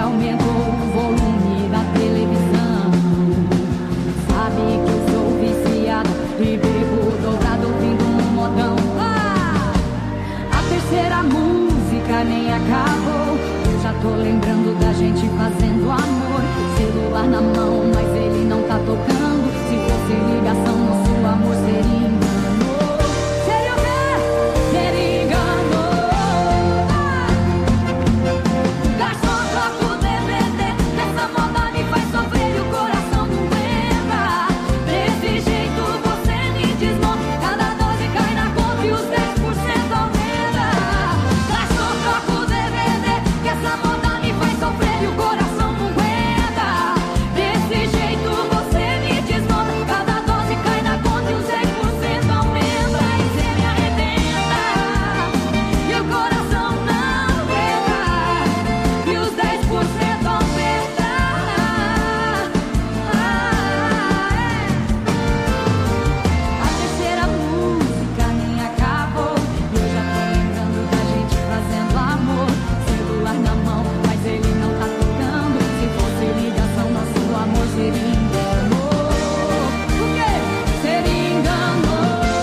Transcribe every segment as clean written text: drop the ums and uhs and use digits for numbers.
aumentou o volume da televisão. Sabe que eu sou viciado e bebo dobrado ouvindo um modão. A terceira música nem acabou. Eu já tô lembrando da gente fazendo amor. Celular na mão, mas ele não tá tocando. Se fosse ligação, nosso amor seria engano. Seria o quê? Seria engano. Garçom, troca o DVD. Essa moda me faz sofrer e o coração não aguenta. Desse jeito você me desmonta. Cada dose cai na conta e os 10% aumenta. Garçom, troca o DVD. Que essa moda me faz sofrer e o coração não aguenta. Desse jeito você me desmonta. Cada dose cai na conta e os 10% aumenta. E cê me arrebenta e o coração não aguenta. E os 10% aumenta. A terceira música nem acabou. Eu já tô lembrando da gente fazendo amor. Celular na mão, mas ele não tá tocando. Se fosse ligação, nosso amor seria engano. O quê? Seria engano.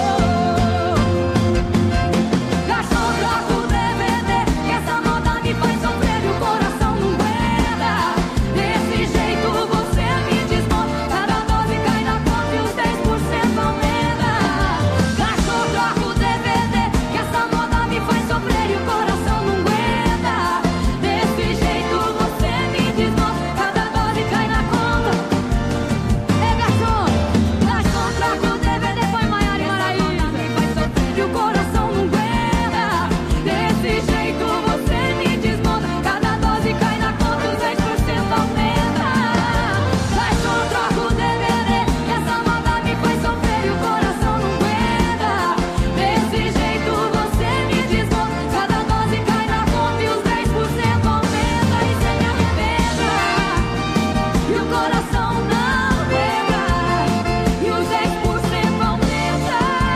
Garçom, troca o DVD. Que essa moda me faz sofrer e o coração não aguenta. Desse jeito você me desmonta. Cada dose cai na conta e os 10% aumenta. Garçom, troca o DVD. Que essa moda me faz sofrer e o coração não aguenta. Desse jeito você me desmonta. Cada dose cai na conta. Ei, garçom, troca o DVD. Põe Maiara e Maraísa. Me faz sofrer e o coração não aguenta. Desse jeito você me desmonta. Cada dose cai na conta, os 10% aumenta. Garçom, troca o DVD. Que essa moda me faz sofrer e o coração não aguenta. Desse jeito você me desmonta. Cada dose cai na conta e os 10% aumenta. E cê me arrebenta e o coração não aguenta. E os 10% aumenta.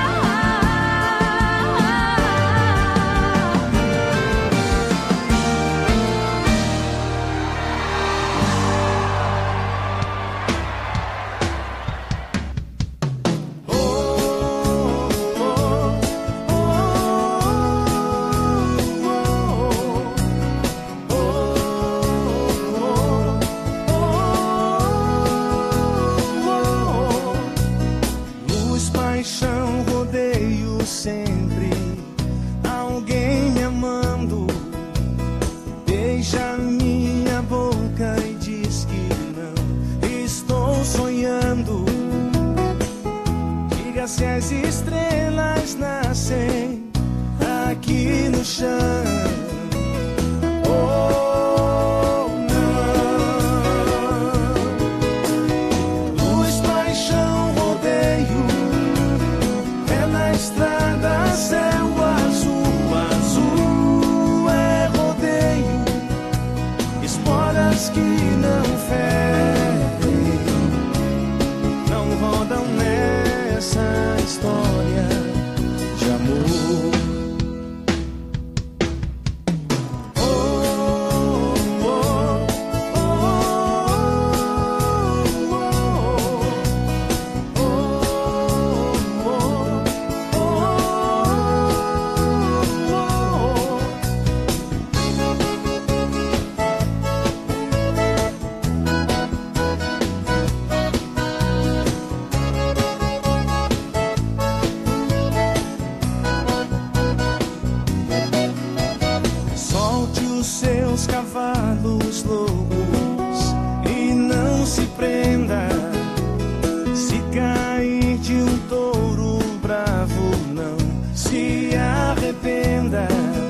Luz, paixão, rodeio sempre. Alguém me amando. Beija minha boca e diz que não estou sonhando. Diga se as estrelas nascem aqui no chão. Oh, não. Luz, paixão, rodeio. É na estrada, céu azul, azul é rodeio. Esporas que não ferem, não rodam nessa história de amor. Oh, oh, oh, oh, oh, oh, solte os seus cavalos loucos e não se prenda. Se cair de um touro bravo, não se arrependa.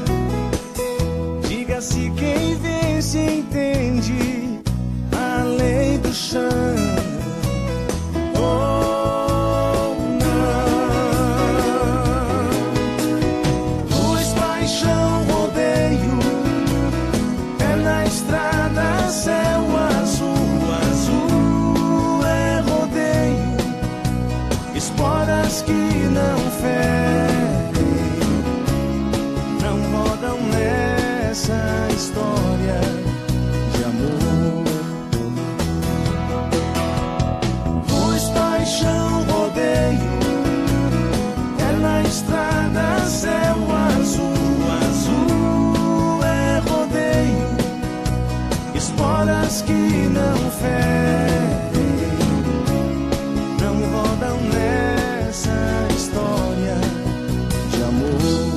Diga-se quem vence entende a lei do chão. Oh, não. Luz, paixão, rodeio. É na estrada, céu azul, azul é rodeio. Esporas que não ferem, não rodam nessa história de amor. Horas que não ferem, não rodam nessa história de amor.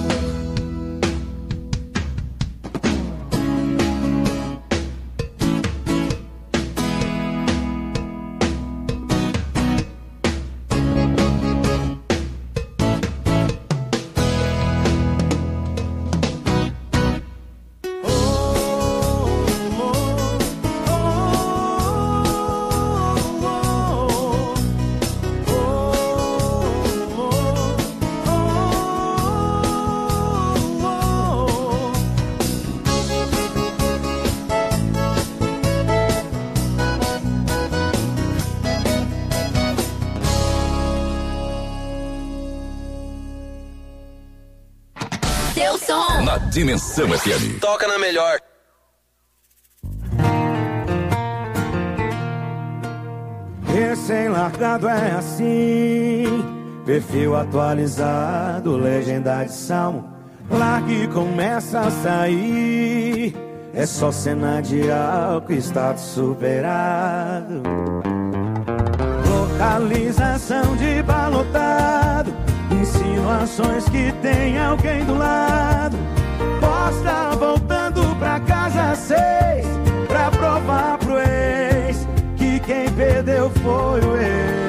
Na Dimensão FM. Toca na melhor. Recém-largado é assim, perfil atualizado, legenda de salmo. Larga e começa a sair, é só cena de álcool, status superado. Localização de balotado, insinuações que tem alguém do lado. Posta voltando pra casa 6, pra provar pro ex que quem perdeu foi o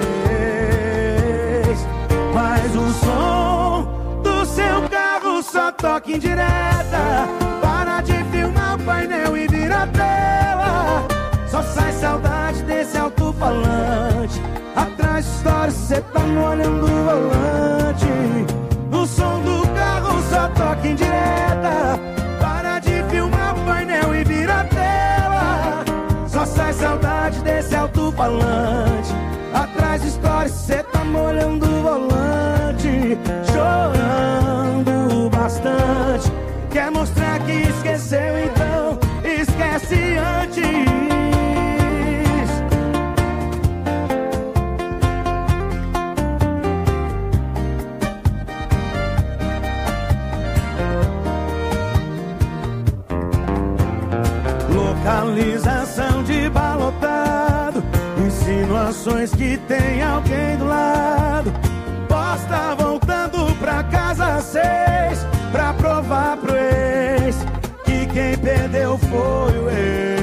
ex. Mas o som do seu carro só toca em direta. Para de filmar o painel e vira a tela. Só sai saudade desse alto-falante. Atrás de história cê tá molhando o volante. O som do carro só toca em direta. Para de filmar o painel e vira a tela. Só sai saudade desse alto-falante. Atrás de história cê tá molhando o volante. Chorando bastante. Quer mostrar que esqueceu, então esquece antes. Localização de balotado, insinuações que tem alguém do lado. Posta voltando pra casa 6, pra provar pro ex que quem perdeu foi o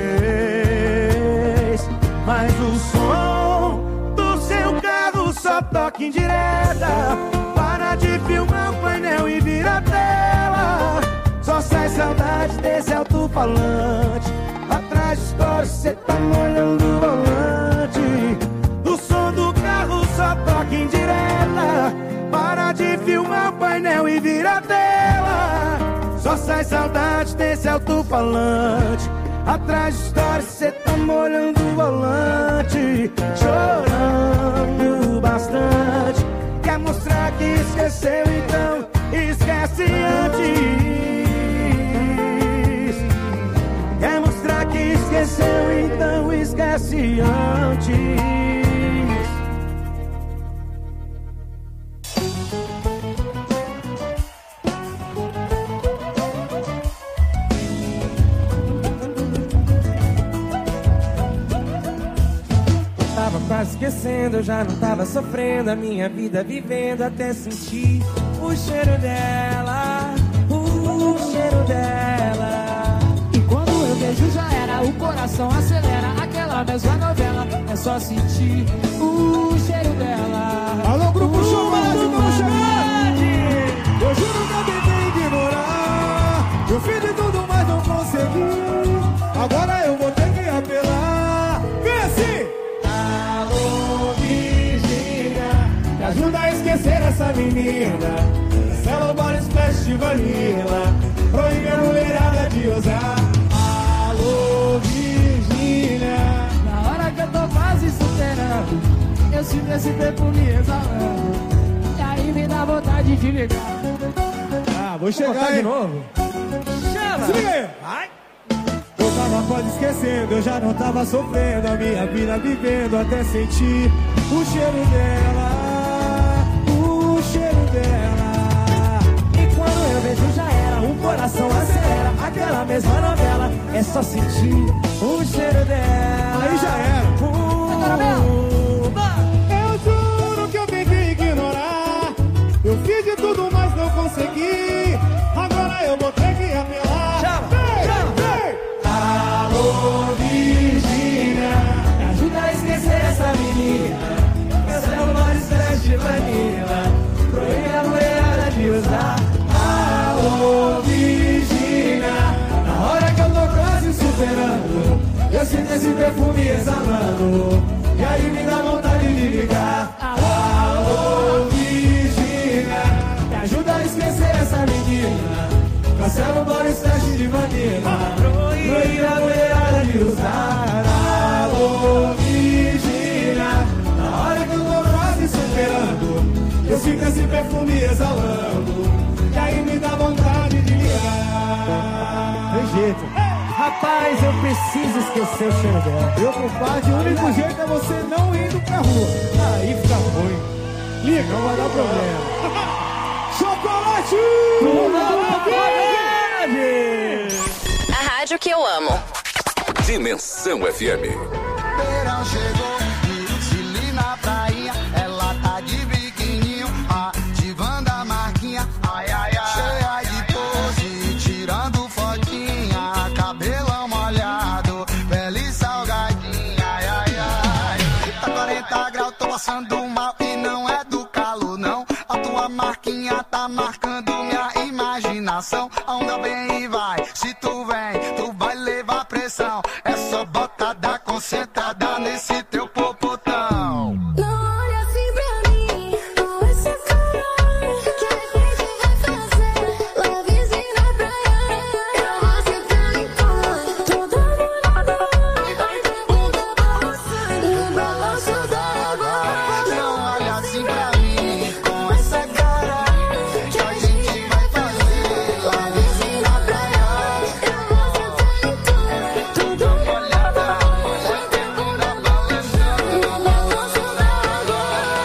ex. Mas o som do seu carro só toca em direta. Para de filmar o painel e vira a tela. Só sai saudade desse alto-falante. Atrás de história cê tá molhando o volante. O som do carro só toca em direta. Para de filmar o painel e vira a tela. Só sai saudade desse alto-falante. Atrás de história cê tá molhando o volante. Chorando bastante. Quer mostrar que esqueceu, então esquece antes. Quer mostrar que esqueceu, então esquece antes. Tava quase esquecendo, eu já não tava sofrendo. A minha vida vivendo até sentir o cheiro dela, o cheiro dela. O beijo já era, o coração acelera. Aquela mesma novela, é só sentir o cheiro dela. Alô, Grupo Showmate, estamos chegando! Eu juro que eu tentei ignorar. Eu fiz de tudo, mas não consegui. Agora eu vou ter que apelar. Vem assim! Alô, Virgínia, me ajuda a esquecer essa menina. Cello Body Splash de Vanilla, proíbe a mulherada de usar. Alô, Virgínia, na hora que eu tô quase superando, eu sinto esse tempo me exalando. E aí me dá vontade de ligar. Ah, vou chegar de novo. Chama! Se liga aí. Vai. Eu tava quase esquecendo, eu já não tava sofrendo. A minha vida vivendo até sentir o cheiro dela, o cheiro dela. E quando eu vejo já era, um coração acelera. Aquela mesma novela, é só sentir o cheiro dela. Aí já era. Eu juro que eu tenho que ignorar. Eu fiz de tudo, mas não consegui. Agora eu vou ter que apelar. Chama, Vem. Alô, Virgínia, me ajuda a esquecer essa menina. Cancela o nome de vanilla, proíbe a mulherada de usar. Alô, Virgínia, na hora que eu tô quase superando, eu sinto esse perfume exalando, e aí me dá vontade de ligar. Alô, Virgínia, me ajuda a esquecer essa menina. Cancela o nome de vanilla, proíbe a mulherada de usar. Alô, Virgínia, na hora que eu tô quase superando, eu sinto esse perfume exalando, e aí me dá vontade de ligar. Tem jeito. Rapaz, eu preciso esquecer o cheiro dela. Meu compadre, o único jeito é você não indo pra rua. Aí fica ruim. Liga, não vai dar problema. Chocolate! A rádio que eu amo. Dimensão FM. Verão chegou, desfile na prainha. Ela tá de biquininho, ativando a marquinha. Ai, ai, ai. Cheia de pose, tirando fotinha. Cabelão molhado, pele salgadinha. Ai, ai, ai. Tá 40 graus, tô passando mal e não é do calor, não. A tua marquinha tá marcando minha imaginação. A onda vem e vai, se tu vem, tu vai levar pressão. É só botada concentrada nesse teu popotão. Não olha assim pra mim, com essa cara, que a gente vai fazer lovezinho na praia. Eu vou sentar em cor, toda molhada, bunda balançando no balanço da água. Não olha assim pra mim, com essa cara, que a gente vai fazer lovezinho na praia. Eu vou sentar em cor, toda molhada, bunda balançando no balanço da água.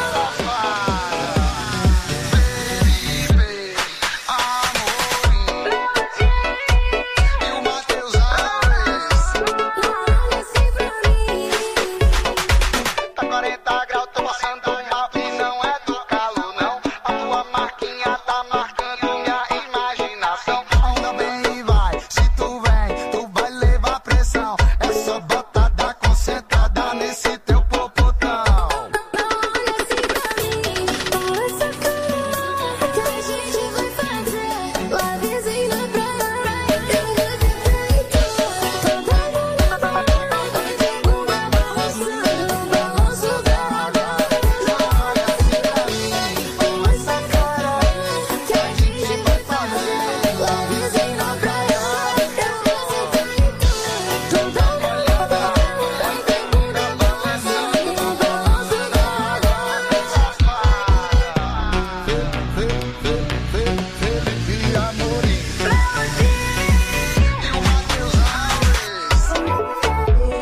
Felipe, Amorim e o Matheus Alves. Não olha assim pra mim. Tá 40 graus, tô passando mal e não é do calor, não. A tua marquinha tá marcando minha imaginação. A onda vem e vai, se tu vem, tu vai levar pressão. É só botada concentrada nesse teu popotão. Não olha assim pra mim, com essa cara, que a gente vai fazer lovezinho na praia. Eu vou sentar em cor, toda molhada, bunda balançando no balanço da água. Não olha assim pra mim, com essa cara, Que a gente vai fazer lovezinho na praia. Eu vou sentar em cor, toda molhada, bunda balançando no balanço da água. Felipe Amorim e o Matheus Alves.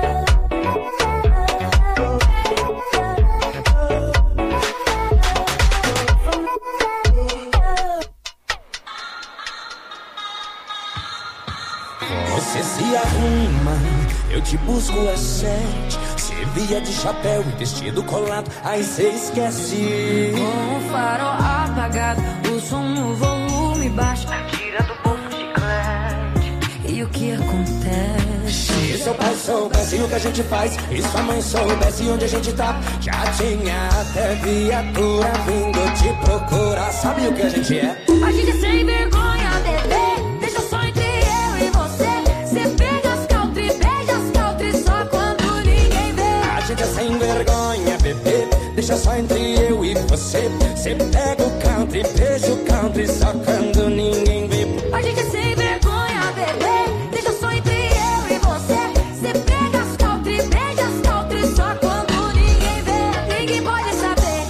Você se arruma, eu te busco às 7. Você via de chapéu e vestido colado, aí você esquece. Com o farol apagado, o som no volume baixo, tira do bolso de chiclete. E o que acontece? Se seu pai soubesse o que a gente faz, e sua mãe soubesse onde a gente tá, já tinha até viatura vindo te procurar. Sabe o que a gente é? A gente é sem vergonha, bebê. Deixa só entre eu e você. Cê pega as country, beija as country só quando ninguém vê. A gente é sem vergonha, bebê. Deixa só entre eu e você. Você pega o country, beija o country só quando ninguém vê. A gente é sem vergonha, bebê. Deixa só entre eu e você. Cê pega as country, beija as country só quando ninguém vê. Ninguém pode saber.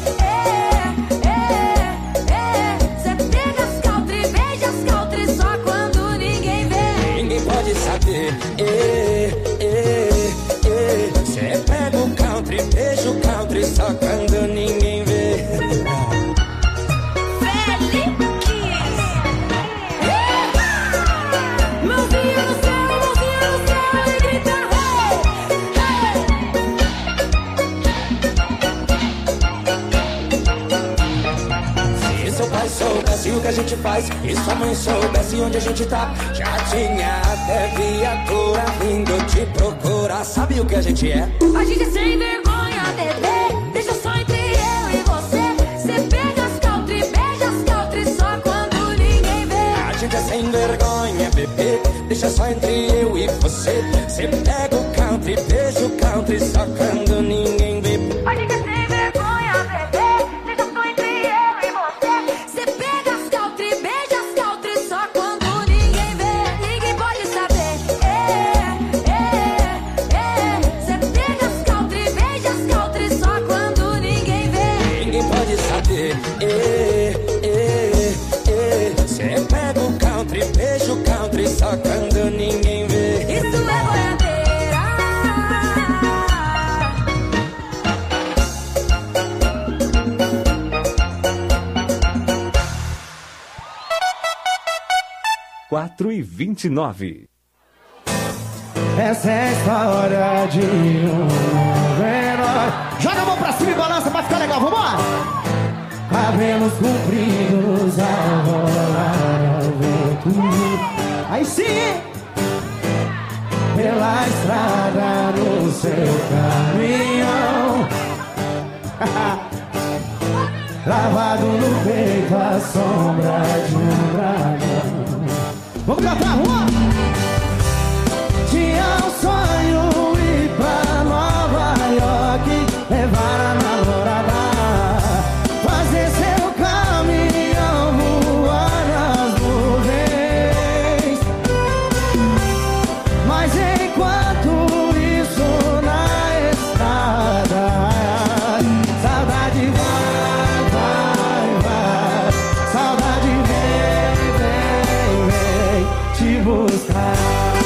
Cê pega as country, beija as country só quando ninguém vê. Ninguém pode saber. Você pega o country, beija o country só quando ninguém vê. Felipe Kiss. gente faz. E sua mãe soubesse onde a gente tá, já tinha até viatura vindo te procurar. Sabe o que a gente é? A gente é sem vergonha, bebê. Deixa só entre eu e você. Cê pega as country, beija as country só quando ninguém vê. A gente é sem vergonha, bebê. Deixa só entre eu e você. Cê pega o country, beija o country só quando ninguém vê. A gente é sem vergonha, bebê. Deixa só entre eu e você. Cê pega as country, beija as country só quando ninguém vê. Ninguém pode saber. Cê pega as country, beija as country só quando ninguém vê. Ninguém pode saber. Cê pega o country, beija o country só quando ninguém vê. Isso é boiadeira. 4h29. Essa é a história de um herói. Joga a mão pra cima e balança pra ficar legal, vambora! Cabelos compridos ao rolar ao vento. Aí sim! Pela estrada no seu caminhão. Lavado no peito a sombra de um dragão. Vamos cantar, rua! Tinha um sonho ir pra Nova York, levar a namorada, fazer seu caminhão voar nas nuvens. Mas enquanto isso na estrada, saudade vai, saudade vem te buscar.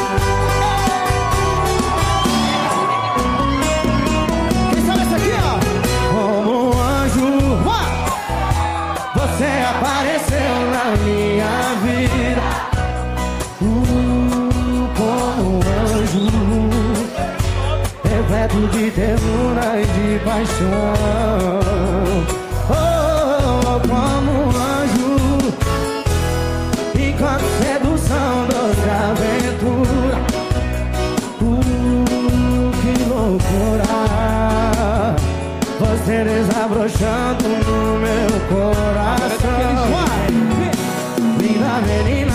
Apareceu na minha vida como um anjo, repleto de ternura e de paixão. Oh, como um anjo, enquanto sedução, doce aventura. Que loucura, você desabrochando no meu coração. Linda menina,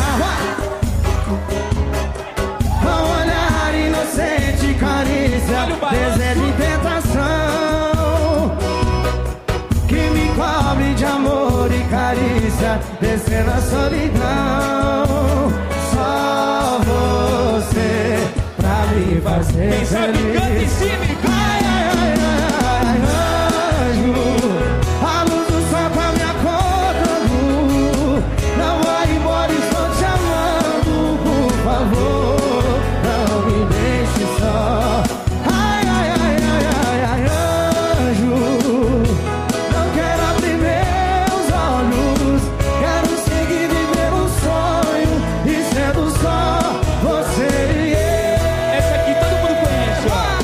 com olhar inocente, carícia, desejo e tentação, que me cobre de amor e carícia, descendo a solidão. Só você pra me fazer Quem sabe feliz. canta em cima e Ai, ai, ai, ai, anjo, a luz do sol com a minha cor. Não vai embora, estou te amando, por favor, não me deixe só. Ai, ai, ai, ai, ai, ai, anjo, não quero abrir meus olhos, quero seguir viver um sonho e sendo só você e eu. Essa aqui todo mundo conhece, ó.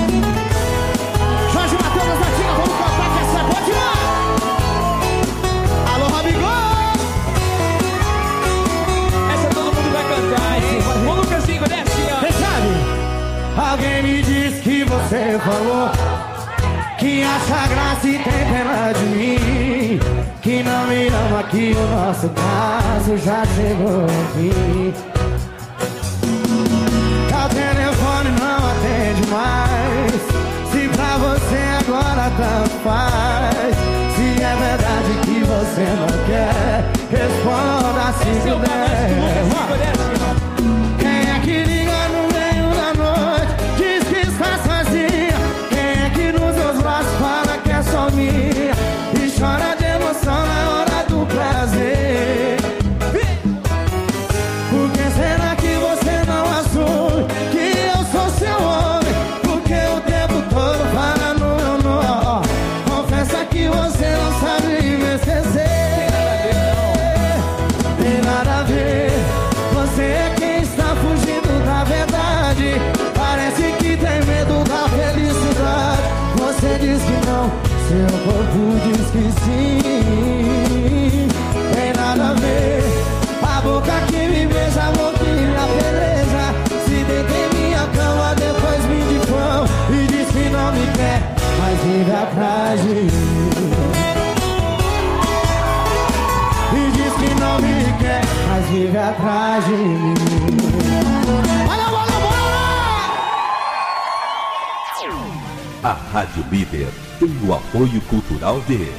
Jorge Matheus, Natinha, vamos cantar que essa é boa demais. Alô, Rabigol! Essa todo mundo vai cantar, hein? Ô, Lucasinho, desce, ó. Quem sabe? Alguém me disse que você falou que acha graça e tem pena de mim, que não me ama, que o nosso caso já chegou ao fim. O telefone não atende mais, se pra você agora tanto faz. Se é verdade que você não quer, responda se puder. Quem é que liga no meio da noite, diz que está sozinha? Quem é que nos seus braços fala que é só minha e chora de emoção na hora do prazer? Por que será que você não assume que eu sou seu homem? Porque o tempo todo fala no meu nome. Confessa que você não sabe me esquecer. Tem nada a ver, você é quem está fugindo da verdade. Parece que tem medo da felicidade. Você diz que não, seu corpo diz que sim. Tem nada a ver. vive atrás de mim. E diz que não me quer, mas vive atrás de mim. Olha, bora, bora! A Rádio Líder tem o apoio cultural de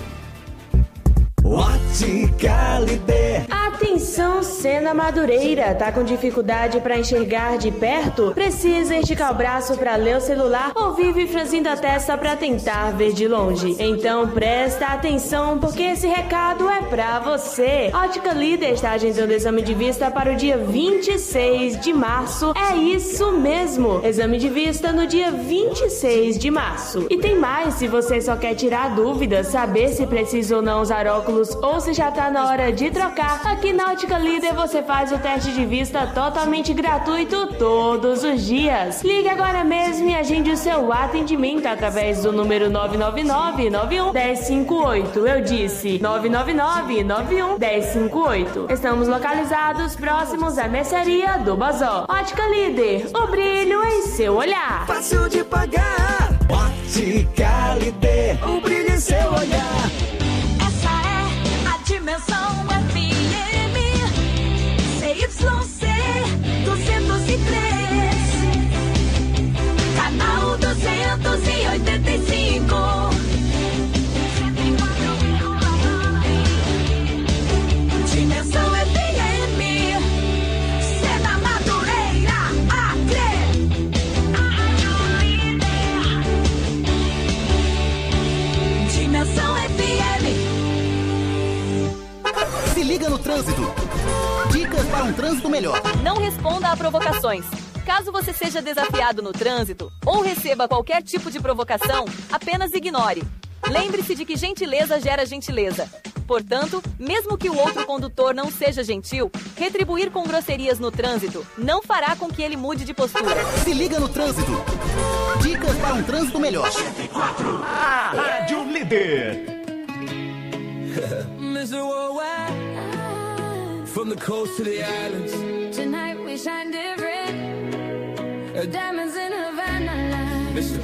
Ótica Líder. Atenção, Sena Madureira, tá com dificuldade para enxergar de perto? Precisa esticar o braço para ler o celular ou vive franzindo a testa para tentar ver de longe? Então presta atenção, porque esse recado é pra você. Ótica Líder está agendando o exame de vista para o dia 26 de março. É isso mesmo, exame de vista no dia 26 de março. E tem mais, se você só quer tirar dúvidas, saber se precisa ou não usar óculos ou se já tá na hora de trocar, aqui na Ótica Líder você faz o teste de vista totalmente gratuito todos os dias. Ligue agora mesmo e agende o seu atendimento através do número 999-91-1058. Eu disse 999-91-1058. Estamos localizados próximos à mercearia do Bazó. Ótica Líder, o brilho em seu olhar. Fácil de pagar. Ótica Líder, o brilho em seu olhar. Dimensão FM CYC 203 canal 285 Dimensão FM Sena Madureira Acre Dimensão FM. Se liga no trânsito. Dicas para um trânsito melhor. Não responda a provocações. Caso você seja desafiado no trânsito ou receba qualquer tipo de provocação, apenas ignore. Lembre-se de que gentileza gera gentileza. Portanto, mesmo que o outro condutor não seja gentil, retribuir com grosserias no trânsito não fará com que ele mude de postura. Se liga no trânsito. Dicas para um trânsito melhor. A Rádio Líder. Mr. Worldwide, from the coast to the islands. Tonight we shine different. Diamonds in Havana. Mr.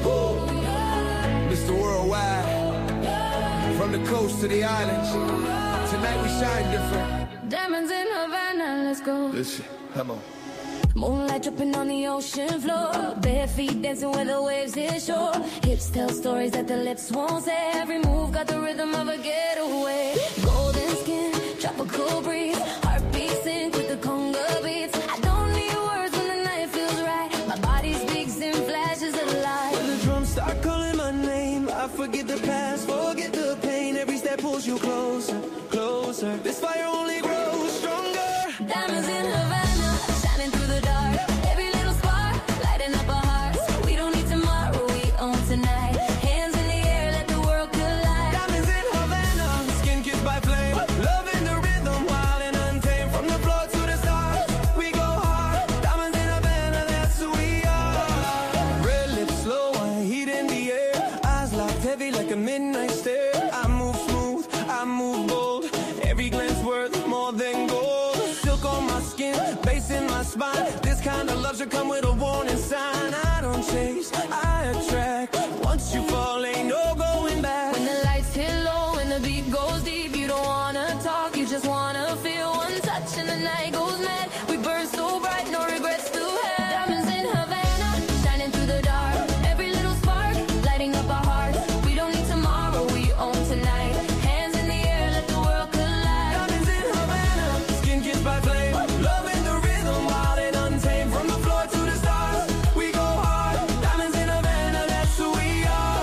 Worldwide, from the coast to the islands. Tonight we shine different. Diamonds in Havana, let's go. Listen, come on. Moonlight dripping on the ocean floor. Bare feet dancing where the waves hit shore. Hips tell stories that the lips won't say. Every move got the rhythm of a getaway. Golden skin, tropical breeze. Heartbeat sync with the conga beats. I don't need words when the night feels right. My body speaks in flashes of light. When the drums start calling my name, I forget the past, forget the pain. Every step pulls you closer, closer. This fire only grows stronger. Diamonds in Havana, shining through the dark. Every little spark, lighting up our hearts. We don't need tomorrow, we own tonight. Hands in the air, let the world collide. Diamonds in Havana, skin kissed by flame. Love in the rhythm, wild and untamed. From the floor to the stars, we go hard. Diamonds in Havana, that's who we are. Red lips slow, heat in the air. Eyes locked heavy like a midnight stare. I move smooth, I move bold. Every glance worth more than gold. Silk on my skin, bass in my spine. This kind of love should come with a warning sign. I don't chase, I attract. Once you fall, ain't no going back. When the lights hit low and the beat goes deep, you don't wanna talk, you just wanna feel one touch and the night goes mad. We burn so bright, no regrets to have. Diamonds in Havana, shining through the dark. Every little spark, lighting up our hearts. We don't need tomorrow, we own tonight. Hands in the air, let the world collide. Diamonds in Havana, skin kissed by flame. Love in the rhythm, wild and untamed. From the floor to the stars, we go hard. Diamonds in Havana, that's who we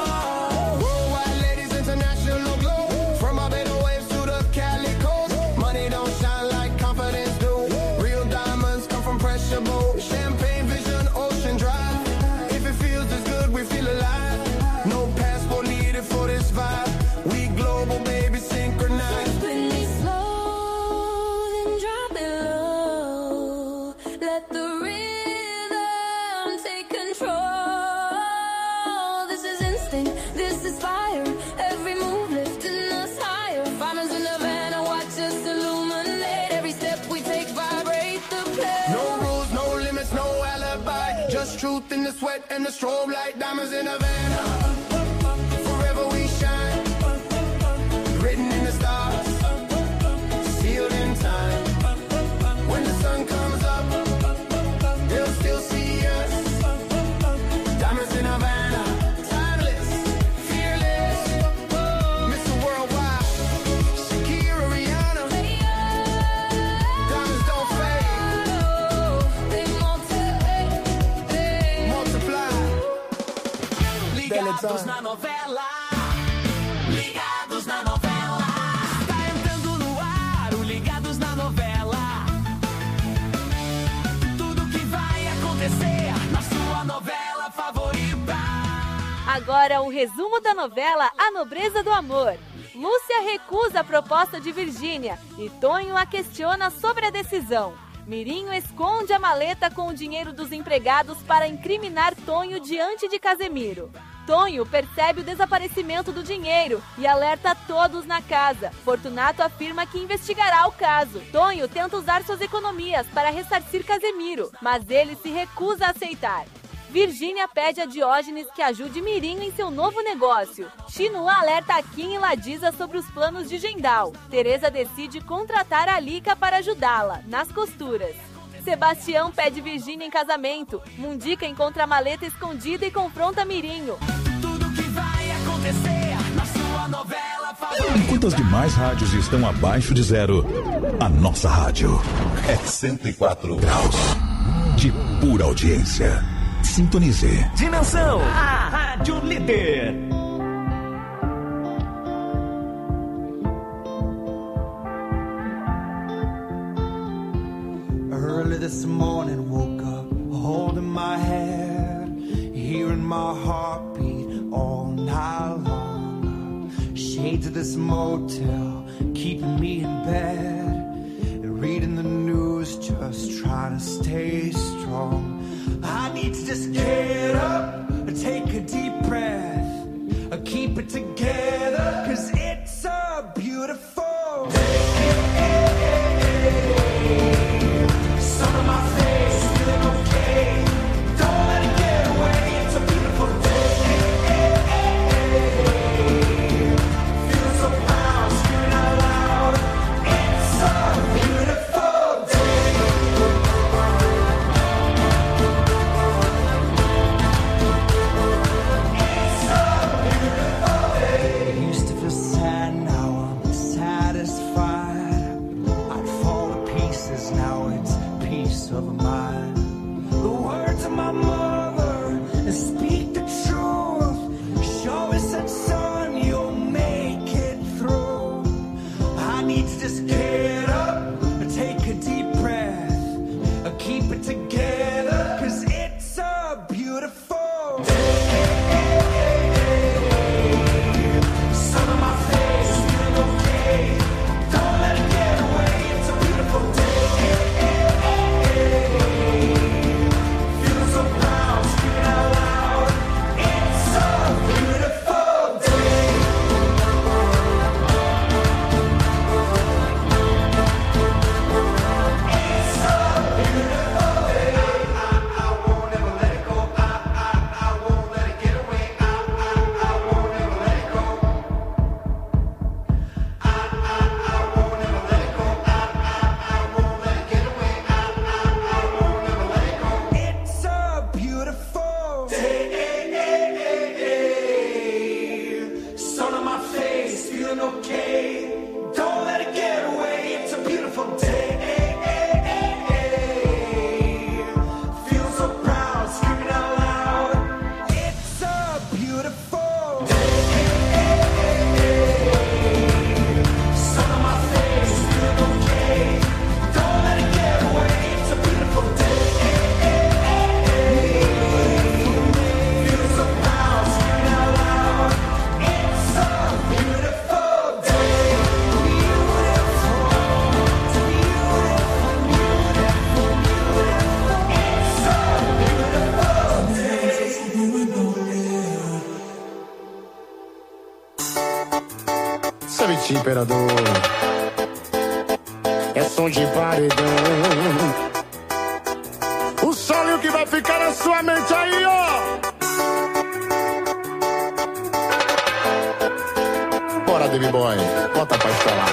are. Worldwide ladies, international glow. From our Barbados waves to the Cali coast. Money don't shine like confidence do. Real diamonds come from pressure boat. Champagne vision, ocean drive. If it feels as good, we feel alive. No passport needed for this vibe. We global, baby, synchronized. When we slow, then drop it low. Let the rhythm take control. This is instinct, this is fire. Every move lifting us higher. Diamonds in Havana, watch us illuminate. Every step we take, vibrate the place. No rules, no limits, no alibi. Just truth in the sweat and the strobe light. Diamonds in Havana. Forever Ligados na novela. Ligados na novela. Tá entrando no ar o Ligados na novela. Tudo que vai acontecer na sua novela favorita. Agora um resumo da novela A Nobreza do Amor. Lúcia recusa a proposta de Virgínia e Tonho a questiona sobre a decisão. Mirinho esconde a maleta com o dinheiro dos empregados para incriminar Tonho diante de Casemiro. Tonho percebe o desaparecimento do dinheiro e alerta todos na casa. Fortunato afirma que investigará o caso. Tonho tenta usar suas economias para ressarcir Casemiro, mas ele se recusa a aceitar. Virgínia pede a Diógenes que ajude Mirinho em seu novo negócio. Chinua alerta a Kim e Ladisa sobre os planos de Gendal. Teresa decide contratar a Lica para ajudá-la nas costuras. Sebastião pede Virgínia em casamento. Mundica encontra a maleta escondida e confronta Mirinho. Tudo que vai acontecer na sua novela favorita. Enquanto as demais rádios estão abaixo de zero, a nossa rádio é 104 graus de pura audiência. Sintonize. Dimensão, a Rádio Líder. Early this morning, woke up holding my head, hearing my heartbeat all night long. Shades of this motel keeping me in bed, reading the news, just trying to stay strong. I need to just get up, take a deep breath, keep it together, 'cause it's a beautiful day. Sun on my face, feeling okay. Don't let it get away, it's a beautiful day. Feeling so proud, screaming out loud. It's a beautiful day. Of mine, the words of my mother speak the truth. Show us that, son, you'll make it through. I need to just get up, take a deep breath, keep it together, 'cause it's a beautiful day. Sun on my face, feeling okay. Don't let it get away, it's a beautiful day. Imperador, é som de paredão. O solo que vai ficar na sua mente aí, ó. Bora, David Boy, bota pra instalar.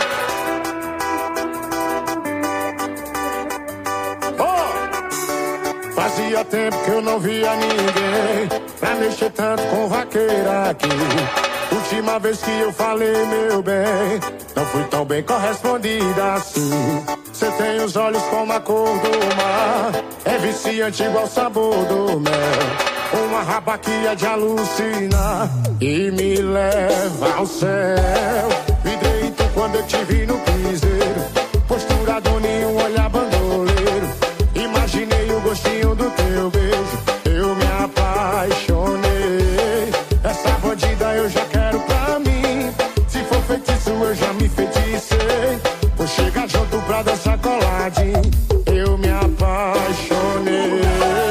Oh! Fazia tempo que eu não via ninguém pra mexer tanto com vaqueira aqui. Última vez que eu falei, meu bem, não fui tão bem correspondida assim. Cê tem os olhos como a cor do mar, é viciante igual o sabor do mel. Uma raba que é de alucinar e me leva ao céu. Vi deito quando eu te vi no piseiro, postura do ninho, olhar bandoleiro. Imaginei o gostinho do teu beijo, eu me apaixonei. Essa bandida eu já quero pra mim. Se for feitiço eu já me feticei. Vou chegar junto pra dançar coladinho, eu me apaixonei.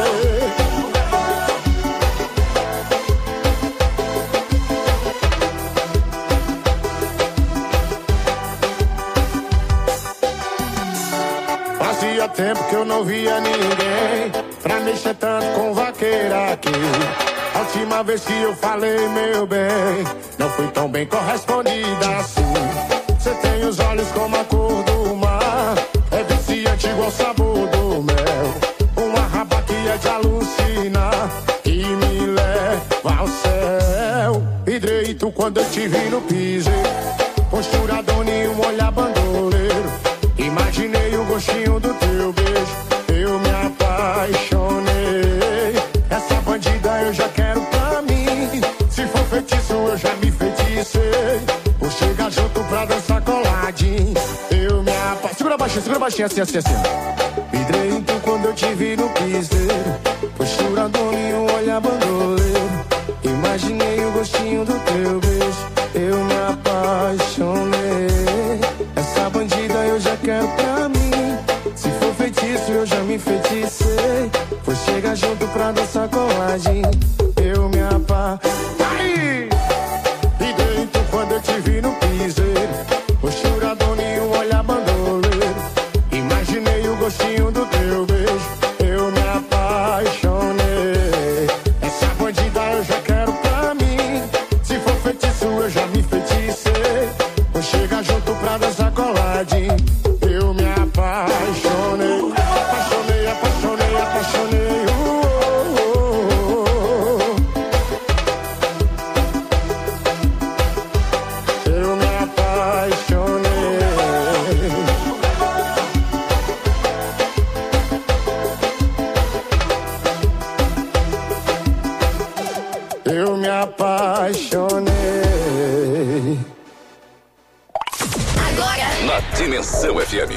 Fazia tempo que eu não via ninguém pra mexer tanto com vaqueira aqui. A última vez que eu falei, meu bem, não fui tão bem correspondida assim. Você tem os olhos como a cor do mar, é viciante igual o sabor do mel. Uma raba que é de alucinar e me leva ao céu. Hidreito quando eu te vi no piseiro, postura doninho, olhar bandoleiro. Imaginei o gostinho do teu beijo, eu me apaixonei. Essa bandida eu já quero pra mim. Se for feitiço eu já me feticei. Vou chegar junto pra dançar coladinho, eu me apaixonei. Segura baixinho, assim, assim, assim. Hidreito quando eu te vi no piseiro, postura doninho, olhar bandoleiro. Imaginei o gostinho do teu beijo, eu me apaixonei. Essa bandida eu já quero pra mim. Se for feitiço eu já me feticei. Vou chegar junto pra dançar coladinho, eu me apaixonei. E dentro quando eu te vi no piseiro, postura doninho, olhar bandoleiro. Imaginei o gostinho do teu beijo, eu me apaixonei. Essa bandida eu já quero pra mim. Se for feitiço eu já me feticei. Vou chegar junto pra dançar coladinho, eu me apaixonei. Apaixonei, apaixonei, apaixonei. Eu me apaixonei. Eu me apaixonei. Na Dimensão FM.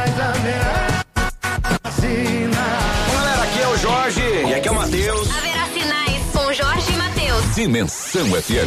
Galera, aqui é o Jorge e aqui é o Matheus. Haverá sinais com Jorge e Matheus. Dimensão FM.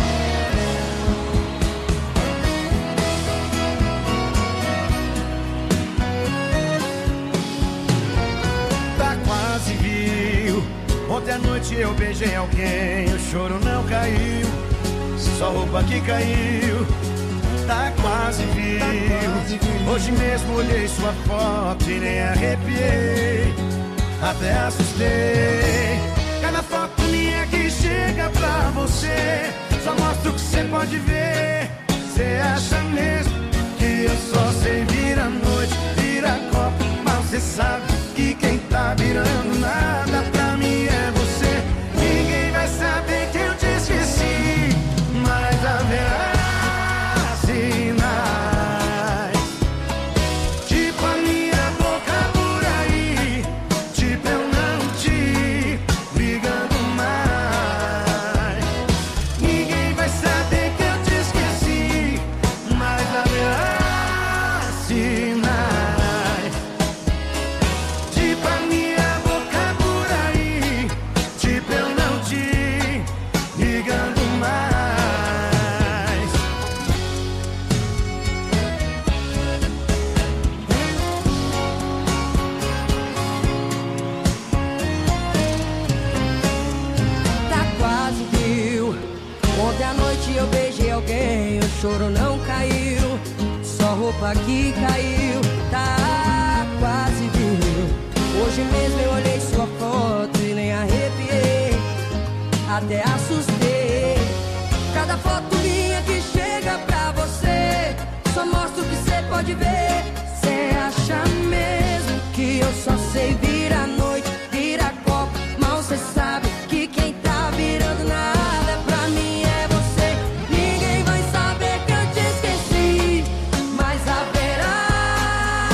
Tá quase viu. Ontem à noite eu beijei alguém, o choro não caiu, só roupa que caiu. Tá quase viu. Hoje mesmo olhei sua foto e nem arrepiei, até assustei. Cada foto minha que chega pra você só mostra o que você pode ver. Você acha mesmo que eu só sei virar noite, virar copo, mas você sabe que quem tá virando nada pra mim é você. Ninguém vai saber que eu te esqueci, mas haverá sinais, tipo a minha boca por aí, tipo eu não te ligando mais. Ninguém vai saber que eu te esqueci, mas haverá sinais, tipo a minha boca por aí, tipo eu não te ligando mais. Tá quase viu. Ontem à noite eu beijei alguém, o choro não caiu, só roupa que caiu. Tá quase viu. Hoje mesmo eu olhei sua foto e nem arrepiei, até assustei. Cada foto minha que chega pra você só mostra o que você pode ver. Você acha mesmo que eu só sei virar noite, virar copo, mal você sabe que quem tá virando nada pra mim é você. Ninguém vai saber que eu te esqueci, mas haverá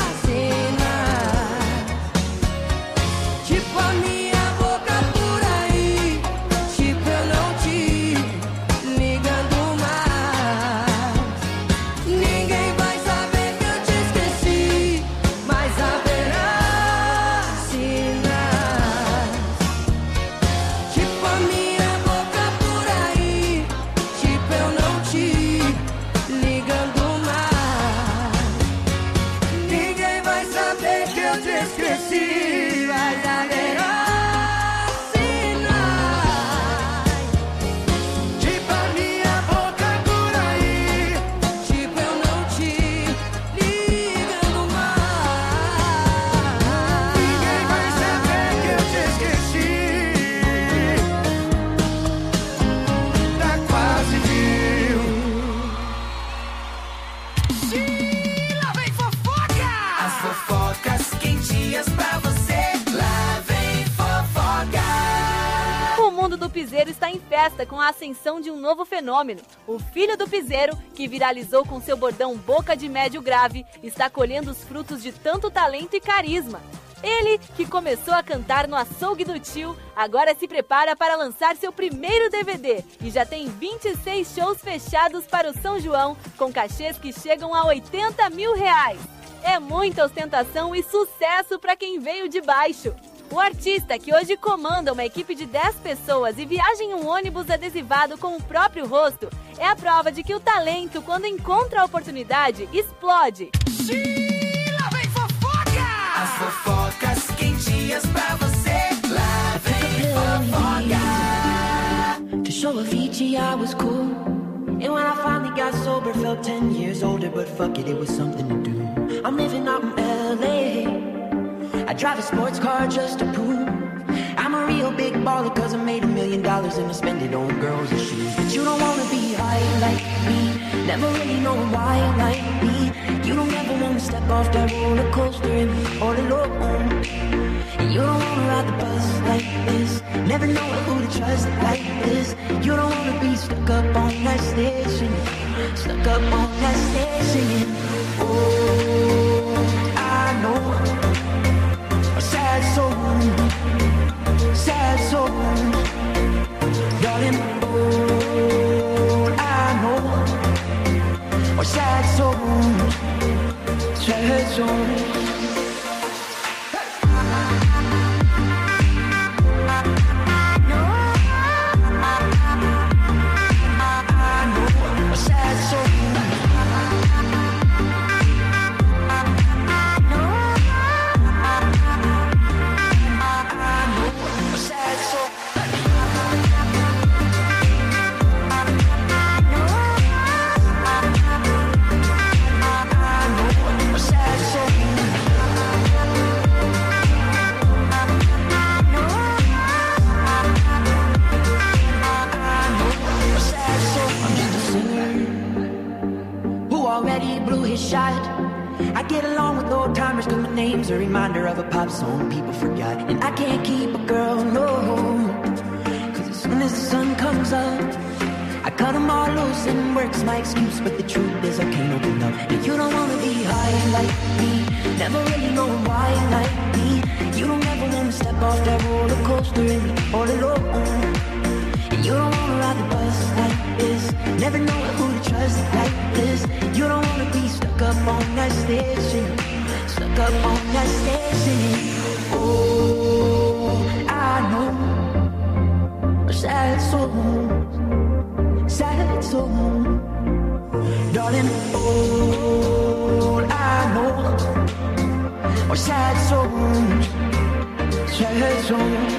sinais, tipo a minha boca por aí, festa com a ascensão de um novo fenômeno. O filho do piseiro, que viralizou com seu bordão boca de médio grave, está colhendo os frutos de tanto talento e carisma. Ele, que começou a cantar no açougue do tio, agora se prepara para lançar seu primeiro DVD e já tem 26 shows fechados para o São João, com cachês que chegam a R$80 mil. É muita ostentação e sucesso para quem veio de baixo. O artista, que hoje comanda uma equipe de 10 pessoas e viaja em um ônibus adesivado com o próprio rosto, é a prova de que o talento, quando encontra a oportunidade, explode. Lá vem fofoca! As fofocas quentinhas pra você. Lá vem fofoca. To show Avicii I was cool. And when I finally got sober, felt 10 years older. But fuck it, it was something to do. I'm living out in LA. I drive a sports car just to prove I'm a real big baller, cause I made $1 million and I spend it on girls and shoes. But you don't wanna be high like me, never really know why like me. You don't ever wanna step off that roller coaster and be all alone. And you don't wanna ride the bus like this, never know who to trust like this. You don't wanna be stuck up on that station, stuck up on that station. Oh, I know. Sad soul, darling, oh, I know. Or sad souls, sad souls. I get along with old timers, cause my name's a reminder of a pop song people forgot. And I can't keep a girl, no, cause as soon as the sun comes up, I cut them all loose and work's my excuse. But the truth is I can't open up. And you don't wanna be high like me, never really know why like me. You don't ever wanna step off that roller coaster and be all alone. And you don't wanna ride the bus like this, never know who to trust like this. You don't wanna be stuck up on that station, stuck up on that station. Oh, I know. Sad soul, sad soul, darling. Oh, I know. Or sad souls, sad souls.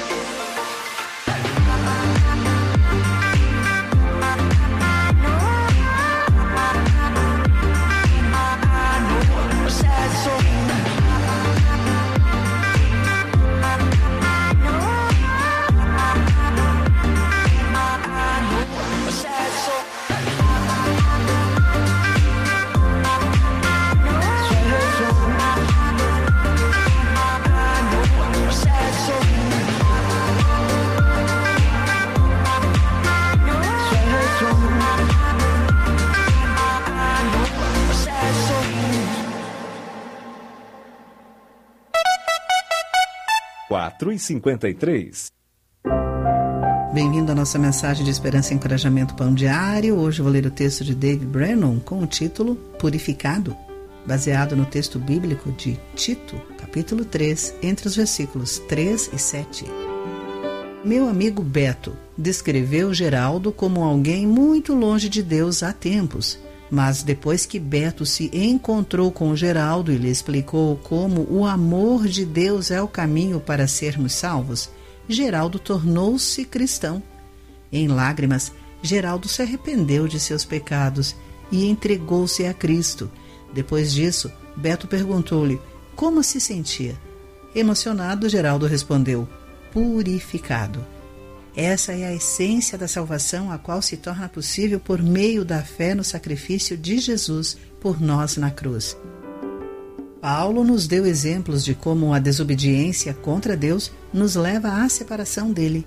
e 53. Bem-vindo à nossa mensagem de esperança e encorajamento pão diário. Hoje eu vou ler o texto de Dave Brennan com o título Purificado, baseado no texto bíblico de Tito, capítulo 3, entre os versículos 3 e 7. Meu amigo Beto descreveu Geraldo como alguém muito longe de Deus há tempos. Mas depois que Beto se encontrou com Geraldo e lhe explicou como o amor de Deus é o caminho para sermos salvos, Geraldo tornou-se cristão. Em lágrimas, Geraldo se arrependeu de seus pecados e entregou-se a Cristo. Depois disso, Beto perguntou-lhe como se sentia. Emocionado, Geraldo respondeu: purificado. Essa é a essência da salvação, a qual se torna possível por meio da fé no sacrifício de Jesus por nós na cruz. Paulo nos deu exemplos de como a desobediência contra Deus nos leva à separação dele.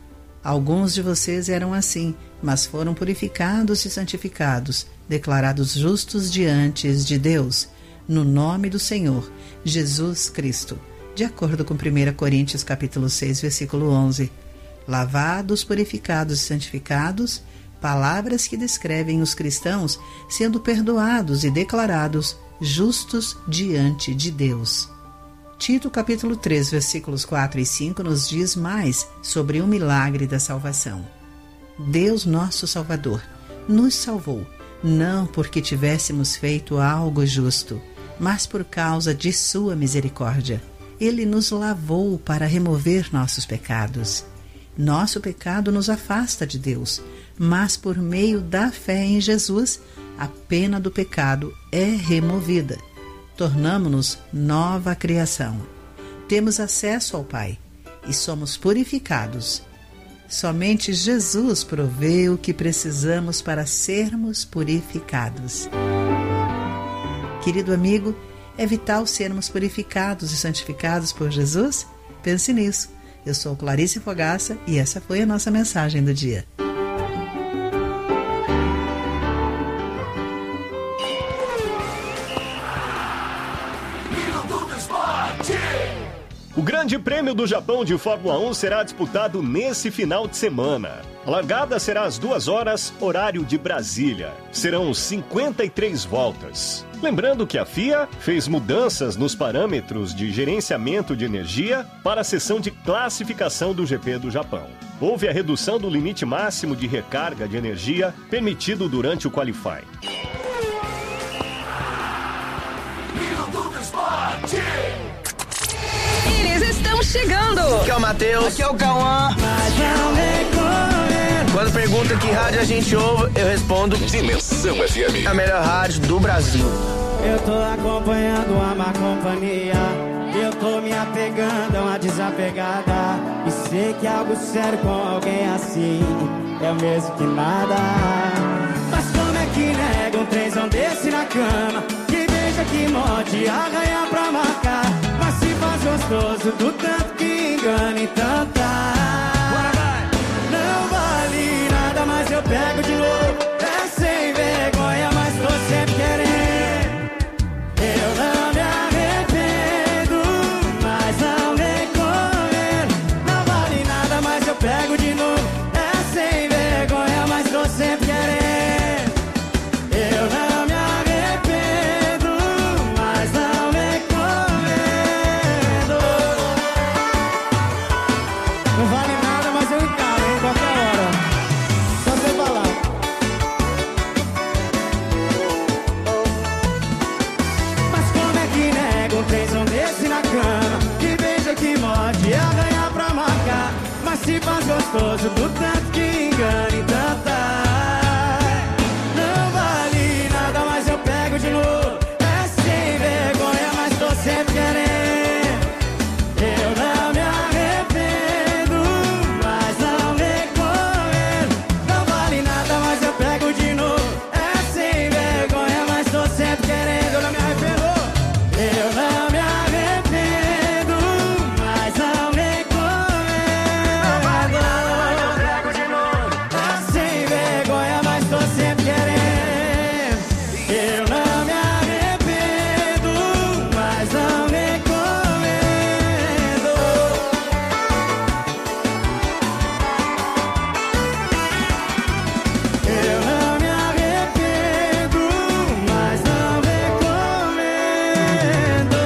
Alguns de vocês eram assim, mas foram purificados e santificados, declarados justos diante de Deus, no nome do Senhor, Jesus Cristo, de acordo com 1 Coríntios capítulo 6, versículo 11. Lavados, purificados e santificados, palavras que descrevem os cristãos sendo perdoados e declarados justos diante de Deus. Tito capítulo 3, versículos 4 e 5 nos diz mais sobre o milagre da salvação. Deus, nosso Salvador, nos salvou, não porque tivéssemos feito algo justo, mas por causa de sua misericórdia. Ele nos lavou para remover nossos pecados. Nosso pecado nos afasta de Deus, mas por meio da fé em Jesus, a pena do pecado é removida. Tornamo-nos nova criação. Temos acesso ao Pai e somos purificados. Somente Jesus provê o que precisamos para sermos purificados. Querido amigo, é vital sermos purificados e santificados por Jesus? Pense nisso. Eu sou Clarice Fogaça e essa foi a nossa mensagem do dia. O Grande Prêmio do Japão de Fórmula 1 será disputado nesse final de semana. A largada será às 2 horas, horário de Brasília. Serão 53 voltas. Lembrando que a FIA fez mudanças nos parâmetros de gerenciamento de energia para a sessão de classificação do GP do Japão. Houve a redução do limite máximo de recarga de energia permitido durante o qualifying. Eles estão chegando! Aqui é o Matheus. Aqui é o Cauã. Quando perguntam que rádio a gente ouve, eu respondo Dimensão FM. A melhor rádio do Brasil. Eu tô acompanhando a má companhia. Eu tô me apegando a uma desapegada. E sei que algo sério com alguém assim é o mesmo que nada. Mas como é que nega um trenzão desse na cama? Que beija, que morde, arranha pra marcar. Mas se faz gostoso do tanto que engana, então tá. Não vale nada, mas eu pego de novo. É sem vergonha, mas tô sempre querendo. Eu não me arrependo, mas não recomendo. Não vale nada, mas eu pego de novo. É sem vergonha, mas tô sempre querendo. Eu não me arrependo, mas não recomendo. Não vale nada, mas eu encaro em qualquer hora. Só você falar. Mas como é que nega um trenzão desse na cama? Que beija, que morde, arranha pra marcar. Mas se faz gostoso do tanto que engana, então tá. Não vale nada, mas eu pego de novo. É sem vergonha, mas tô sempre querendo. Eu não me arrependo, mas não recomendo. Não vale nada, mas eu pego de novo. É sem vergonha, mas tô sempre querendo. Eu não me arrependo. Eu não me arrependo, mas não recomendo. Não vale nada, mas eu pego de novo. É sem vergonha, mas tô sempre querendo. Eu não me arrependo, mas não recomendo. Eu não me arrependo, mas não recomendo.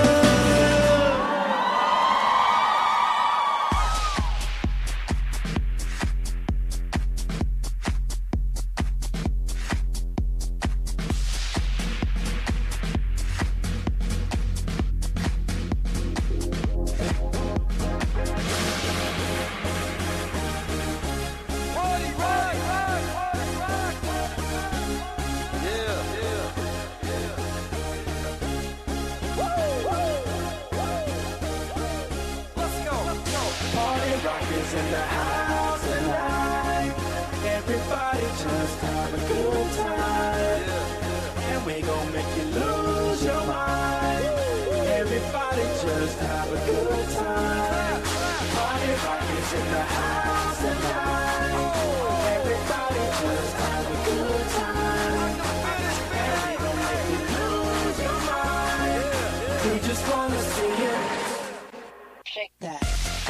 Party rock is in the house tonight. Everybody just have a good time. And we gon' make you lose your mind. Everybody just have a good time. Party rock is Everybody's in the house tonight. Everybody just have a good time. And we gon' make you lose your mind. We just wanna see you shake that.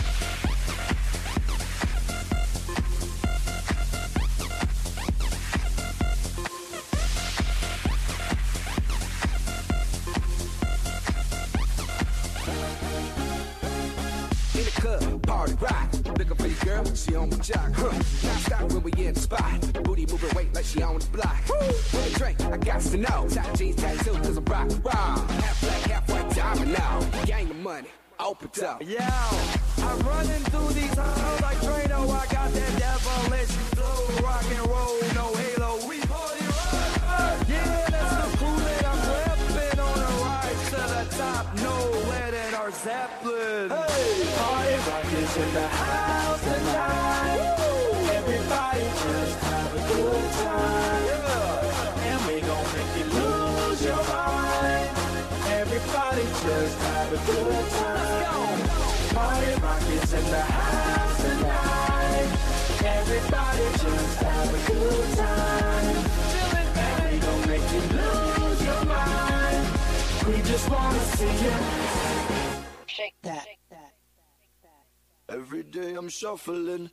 In the club, party rock. Looking for your girl, she on the jock. Now stop when we in the spot. Booty moving weight like she on the block. With a drink, I got to know. Tight jeans tattoo, cause I'm rock raw. Half black, half white diamond now. Gang the money, open up. Yeah, I'm running through these halls like Drano. I got that devilish flow, rock and roll, no halo. We party rock. Yeah, that's the cool that I'm repping on the ride to the top. No lead in our Zeppelin. Hey, party rock is in the house tonight. Everybody just have a good time. Yeah, and we gon' make you lose your mind. Everybody just have a good time. Party rock is in the house tonight. Everybody just have a good time. And we gon' make you lose your mind. We just wanna see you shake that. Every day I'm shuffling.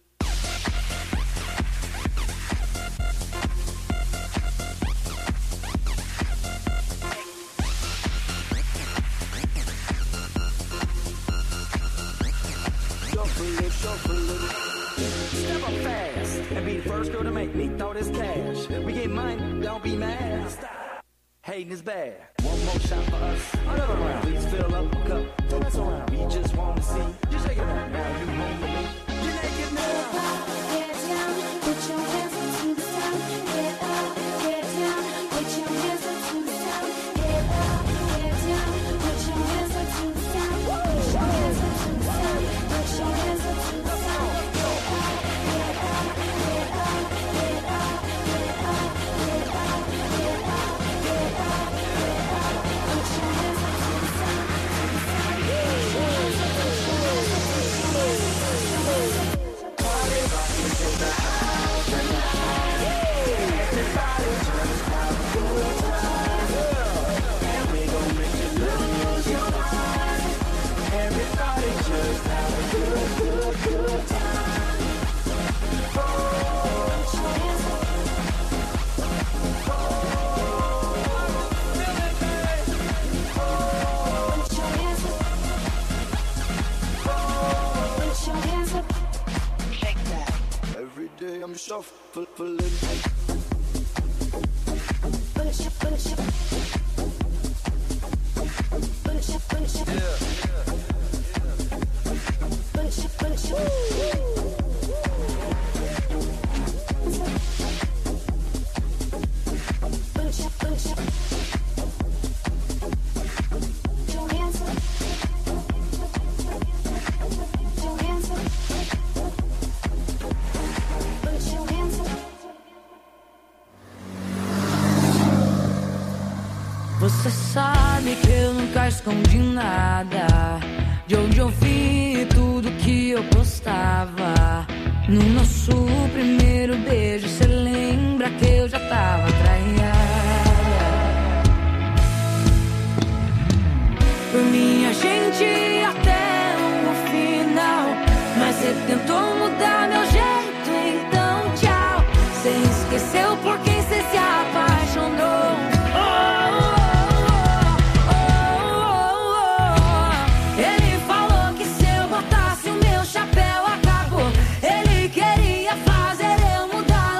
Shuffling. Step up fast and be the first girl to make me throw this cash. We get money, don't be mad. Stop. Hating is bad. One more shot for us. Another round. Please fill up a cup. Don't mess around. We just wanna see you shake it out. Now you home with me. You naked now. Get down, put your hands up to the sound. Get up, get down, put your hands up to the sound. Get up, get down, put your hands up to the sound. Put your hands up to the sound. Put your hands up to the sound. Get up, get up, get up, get up, get up, get up, get up, get up, get up. Put your hands up to the sound. Party rock is in the house tonight. Everybody just have a good time. And we gon' make you lose your mind. Everybody just have a good time. Oh, put your hands up. Oh, feel it, babe. Oh, Put your hands up. Put your hands up. shake that. Every day I'm shuffling. Put your Você sabe que eu nunca escondi nada. De onde eu vi tudo que eu postava. No nosso primeiro beijo, cê lembra que eu já tava traída. Por mim a gente ia até o final. Mas cê tentou mudar meu jeito, então tchau. Cê esqueceu por quem cê se apaixonou. Ele falou que se eu botasse o meu chapéu acabou. Ele queria fazer eu mudar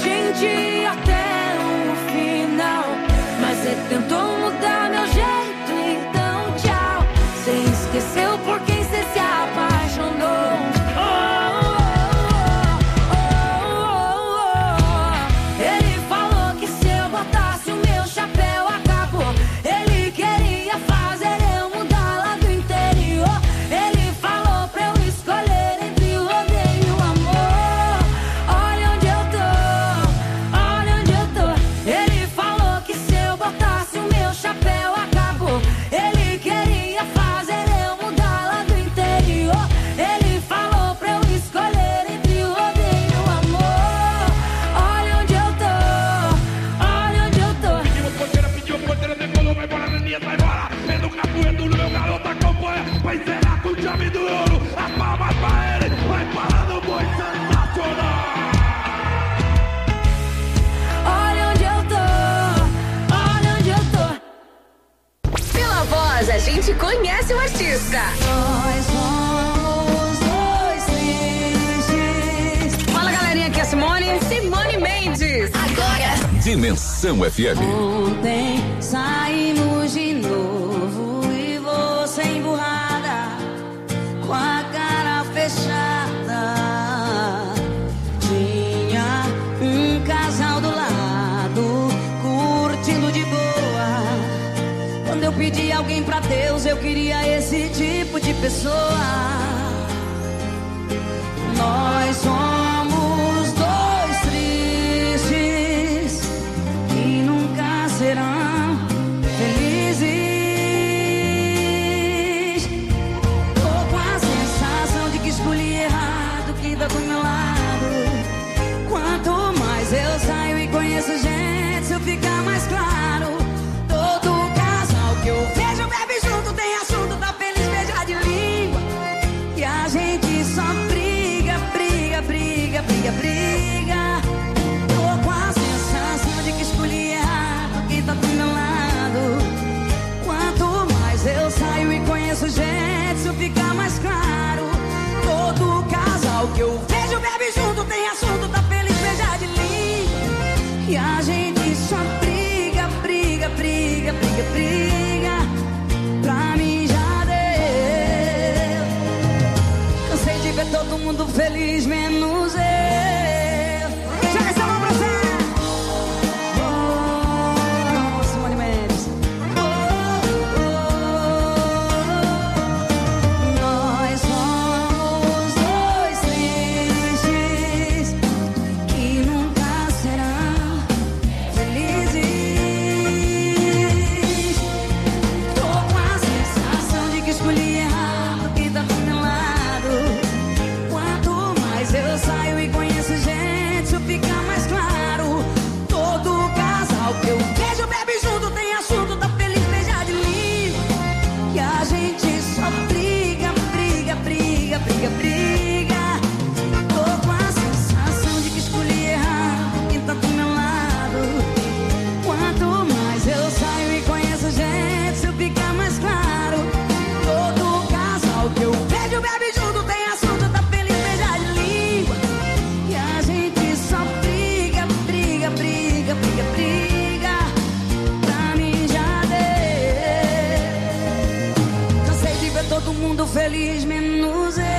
gente até o final. Mas você tentou mudar meu jeito, então tchau. Você esqueceu por quem você se apaixonou. Ele falou que se eu botasse o meu chapéu acabou. Ele queria fazer eu mudar lá do interior. Ele falou pra eu escolher entre o odeio e o amor. Olha onde eu tô, olha onde eu tô. Ele falou que se eu botasse o meu chapéu acabou. Ele queria fazer eu mudar lá do interior. Ele falou pra eu escolher entre o odeio e o amor. Olha onde eu tô, olha onde eu tô. Pediu porteira, decolou, vai embora, Neninha, vai embora. Vendo o capoeiro do meu garoto acompanha. Vai encerrar com o chave do ouro. As palmas pra ele, vai parar no boi sensacional. Olha onde eu tô, olha onde eu tô. Pela voz, a gente conhece o artista. Nós somos dois tristes. Fala, galerinha, aqui é a Simone. Simone Mendes. Agora. Dimensão FM. Ontem saímos de novo e você emburrada, com a cara fechada. Tinha um casal do lado, curtindo de boa. Quando eu pedi alguém pra Deus, eu queria esse tipo de pessoa. Nós somos dois tristes que nunca serão felizes. Tô com a sensação de que escolhi errado quem tá do meu lado. Quanto mais eu saio e conheço gente, isso fica mais claro. Todo casal que eu vejo bebe junto, tem assunto, tá feliz, beija de língua. E a gente só briga, briga, briga, briga, briga. Tô com a sensação de que escolhi errado quem tá do meu lado. Quanto mais eu saio e conheço gente, isso fica mais claro. Todo casal que eu vejo bebe junto, tem assunto, tá feliz, beija de língua. E a gente só briga, briga, briga, briga, briga. Pra mim já deu. Cansei de ver todo mundo feliz, menos eu. Joga essa mão pra você. Oh, Simone Mendes. Nós somos dois tristes que nunca serão felizes. Tô com a sensação de que escolhi errado quem tá do meu lado. Quanto mais eu saio e conheço gente, isso fica mais claro. Todo casal que eu vejo bebe junto, tem assunto, tá feliz, beija de língua. E a gente só briga, briga, briga, briga, briga. Tô com a sensação de que escolhi errado quem tá do meu lado. Quanto mais eu saio e conheço gente, isso fica mais claro. Todo casal que eu vejo bebe junto, tem assunto, tá feliz, beija de língua. E a gente só briga, briga, briga, briga, briga. Pra mim já deu. Cansei de ver todo mundo feliz, menos eu.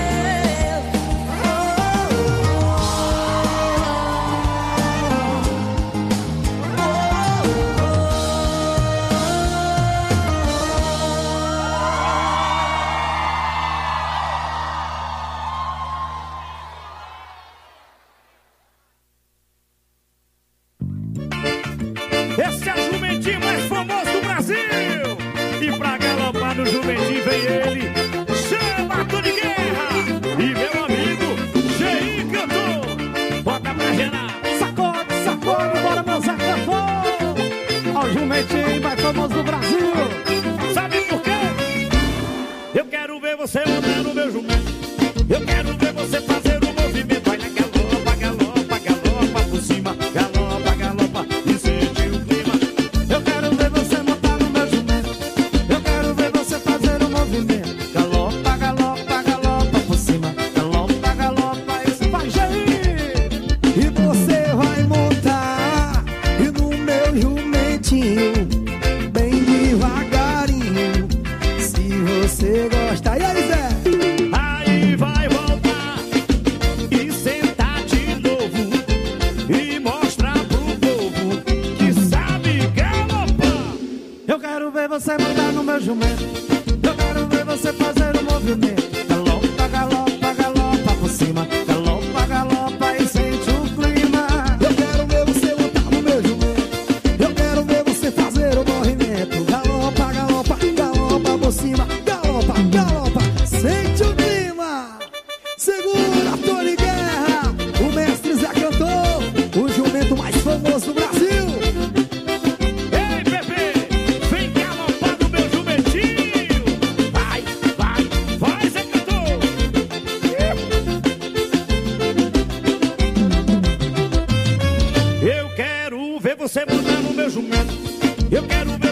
Esse é o jumentinho mais famoso do Brasil. E pra galopar no jumentinho vem ele, chama Tony Guerra. E meu amigo, Gei cantor. Bota pra gerar. Sacode, sacode, bora dançar cantor. Ó o jumentinho mais famoso do Brasil. Sabe por quê? Eu quero ver você montando o meu jumento. Eu quero ver você fazer o movimento. Olha, galopa, galopa, galopa por cima. Galopa, galopa e sente o clima. Eu quero ver você montar no meu jumento. Eu quero ver você fazer o movimento. Galopa, galopa, galopa por cima. Galopa, galopa e vai, Jair. E você vai montar. quero ver você montar no meu jumento. Eu quero ver você fazer o movimento. Galopa, galopa, galopa por cima. Galopa, galopa e sente o clima. Eu quero ver você montar no meu jumento. Eu quero ver você fazer o movimento. Galopa, galopa, galopa por cima. Galopa, galopa, sente o clima. Segura, Tony Guerra, o mestre Zé Cantor, o jumento mais famoso do Brasil. Ei, Pepe, vem galopar no meu jumentinho. Vai, vai, vai, Zé Cantor. Eu quero ver você montar no meu jumento. Eu quero ver